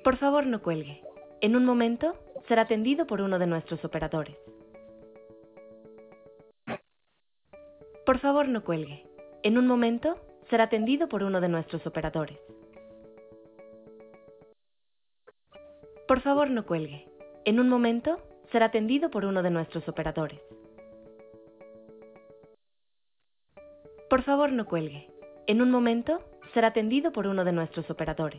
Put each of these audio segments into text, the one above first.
Por favor, no cuelgue. En un momento será atendido por uno de nuestros operadores. Por favor, no cuelgue. En un momento será atendido por uno de nuestros operadores. Por favor, no cuelgue. En un momento será atendido por uno de nuestros operadores. Por favor, no cuelgue. En un momento será atendido por uno de nuestros operadores.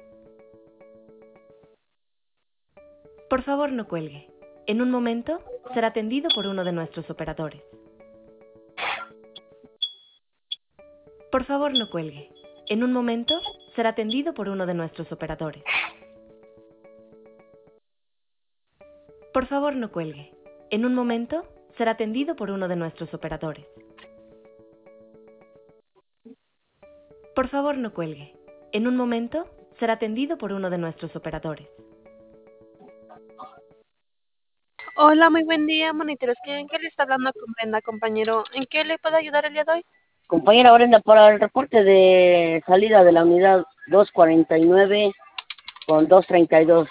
Por favor, no cuelgue. En un momento será atendido por uno de nuestros operadores. Por favor, no cuelgue. En un momento será atendido por uno de nuestros operadores. Por favor, no cuelgue. En un momento será atendido por uno de nuestros operadores. Por favor, no cuelgue. En un momento será atendido por uno de nuestros operadores. Hola, muy buen día, monitores. ¿En qué le está hablando con Brenda, compañero? ¿En qué le puedo ayudar el día de hoy? Compañera Brenda, para el reporte de salida de la unidad 249 con 232.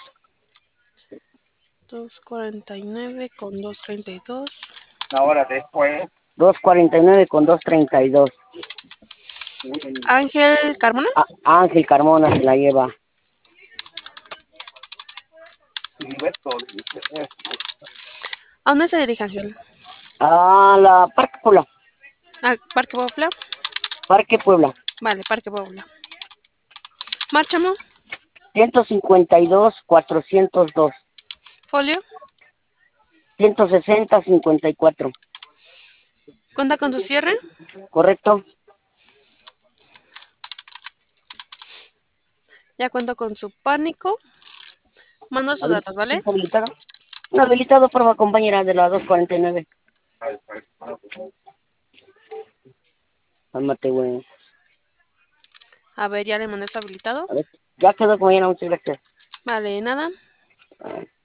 249 con 232. Una hora después. 249 con 232. Ángel Carmona. Ángel Carmona se la lleva. ¿A dónde se dirige, Ángel? A la Parque Puebla. ¿A Parque Puebla? Parque Puebla. Vale, Parque Puebla. Márchamo. 152-402. Folio. 160-54. ¿Cuenta con su cierre? ¿Correcto? Ya cuento con su pánico. Mando sus datos, ¿vale? ¿Habilitado? Un habilitado, por favor, compañera, de la 249. Cálmate, güey. A ver, ya le mandé su habilitado. A ver, ya quedó, compañera, muchas gracias. Vale, nada.